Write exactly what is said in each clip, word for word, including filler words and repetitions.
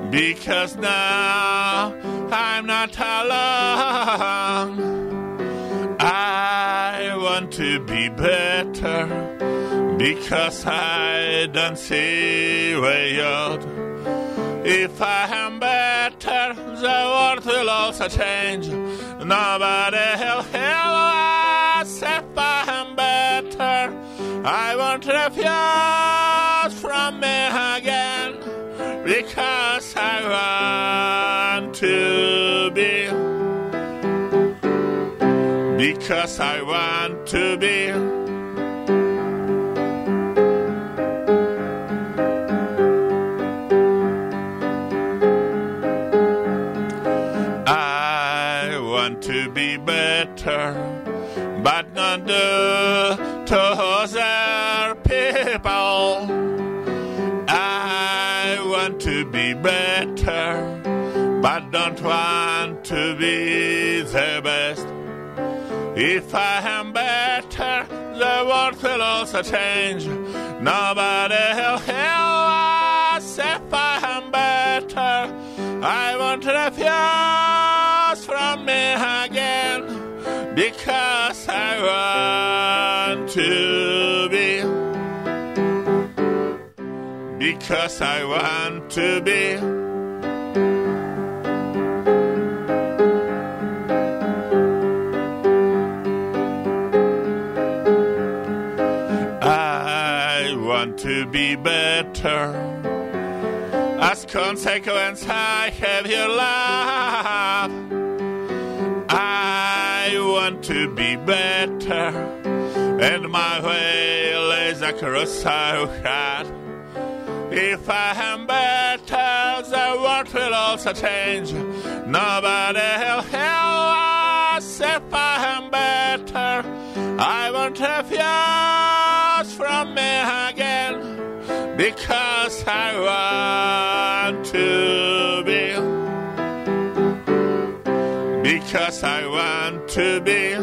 because now I'm not alone. I want to be better because I don't see way out. If I am better, the world will also change. Nobody will help us if I am better. I won't refuse from me again because I want to be. Because I want to be. I want to be better, but not do to other people. I want to be better, but don't want to be the best. If I am better, the world will also change. Nobody will help us if I am better. I won't refuse from me again because I want to be. Because I want to be. To be better. As consequence, I have your love. I want to be better, and my way lays across our heart. If I am better, the world will also change. Nobody will help us if I am better. I won't refuse from me again because I want to be. Because I want to be.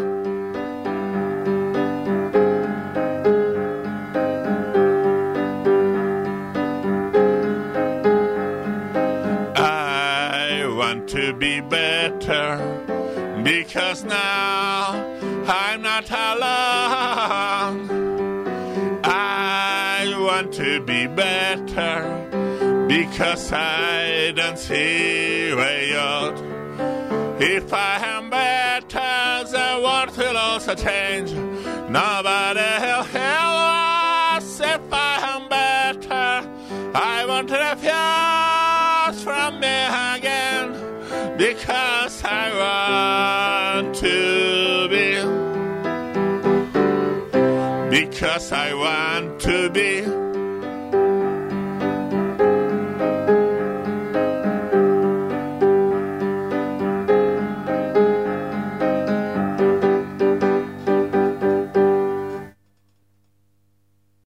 I want to be better because now I'm not alone. I want to be better because I don't see way out. If I am better, the world will also change. Nobody will help us if I am better. I won't refuse from me again because I want to be. Because I want to be.